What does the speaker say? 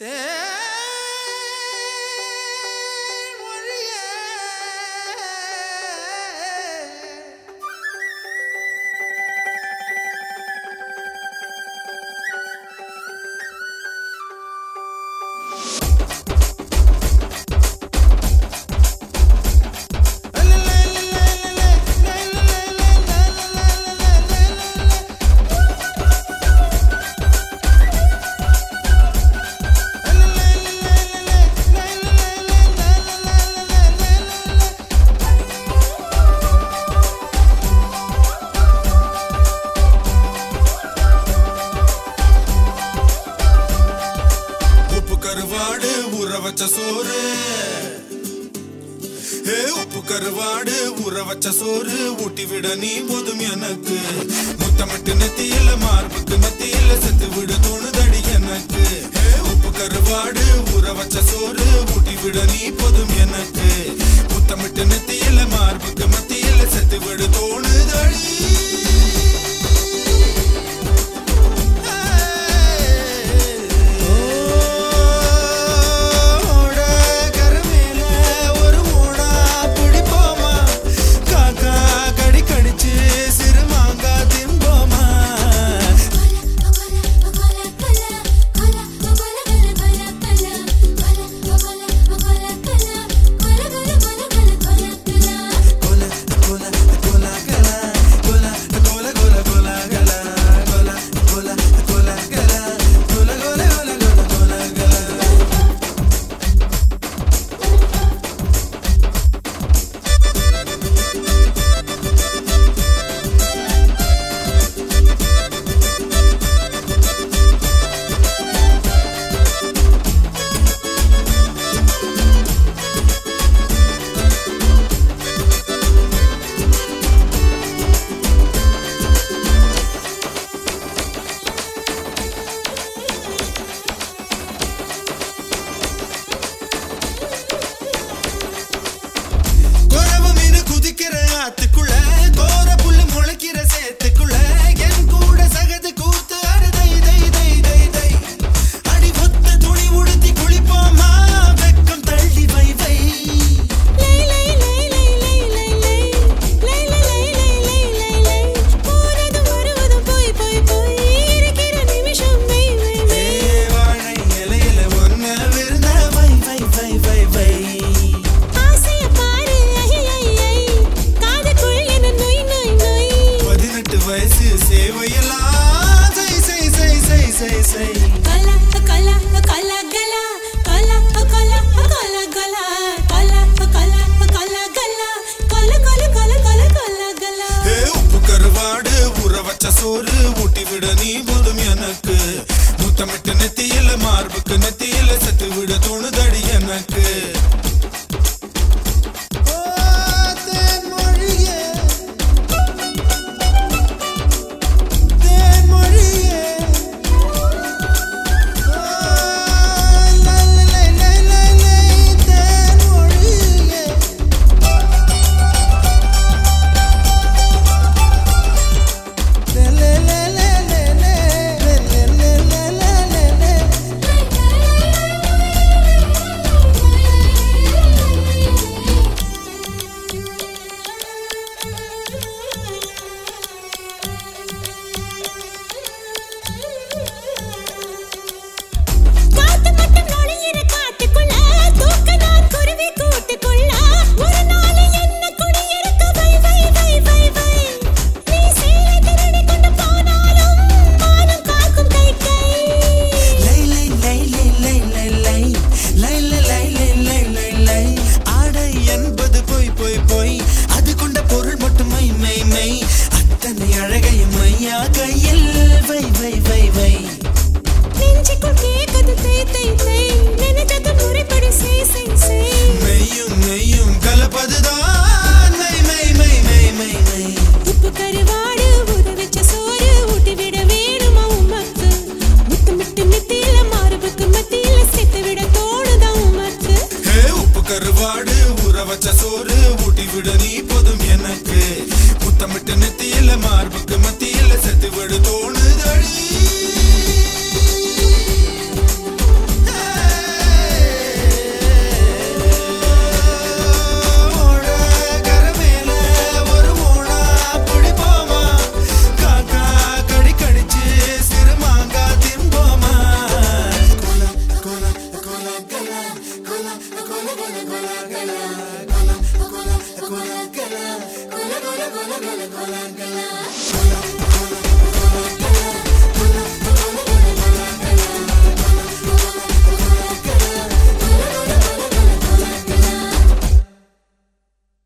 கருவாடு ஊற வச்ச சோறு உப்பு கருவாடு ஊற வச்ச சோறு ஊட்டி விட நீ போதும் எனக்கு முத்தமிட்டு நெத்தியில மார்புக்கு மத்தியில செத்து விட தோணுதடி எனக்கு உப்பு கருவாடு ஊற வச்ச சோறு ஊட்டி விட நீ போதும் எனக்கு முத்தமிட்டு நெத்தியில மார்புக்கு மத்தியில செத்து விட தோணுதடி சோறு ஊட்டி விட நீ போதும் எனக்கு முத்தமிட்டு நெத்தியில மார்புக்கு நெத்தியில செத்து விட தோணுதடி எனக்கு கருவாடு ஊற வச்ச சோறு ஊட்டி விட நீ போதும் எனக்கு முத்தமிட்டு நெத்தியில மார்புக்கு மத்தியில செத்து விட தோணுதடி gola gola gola gola gola.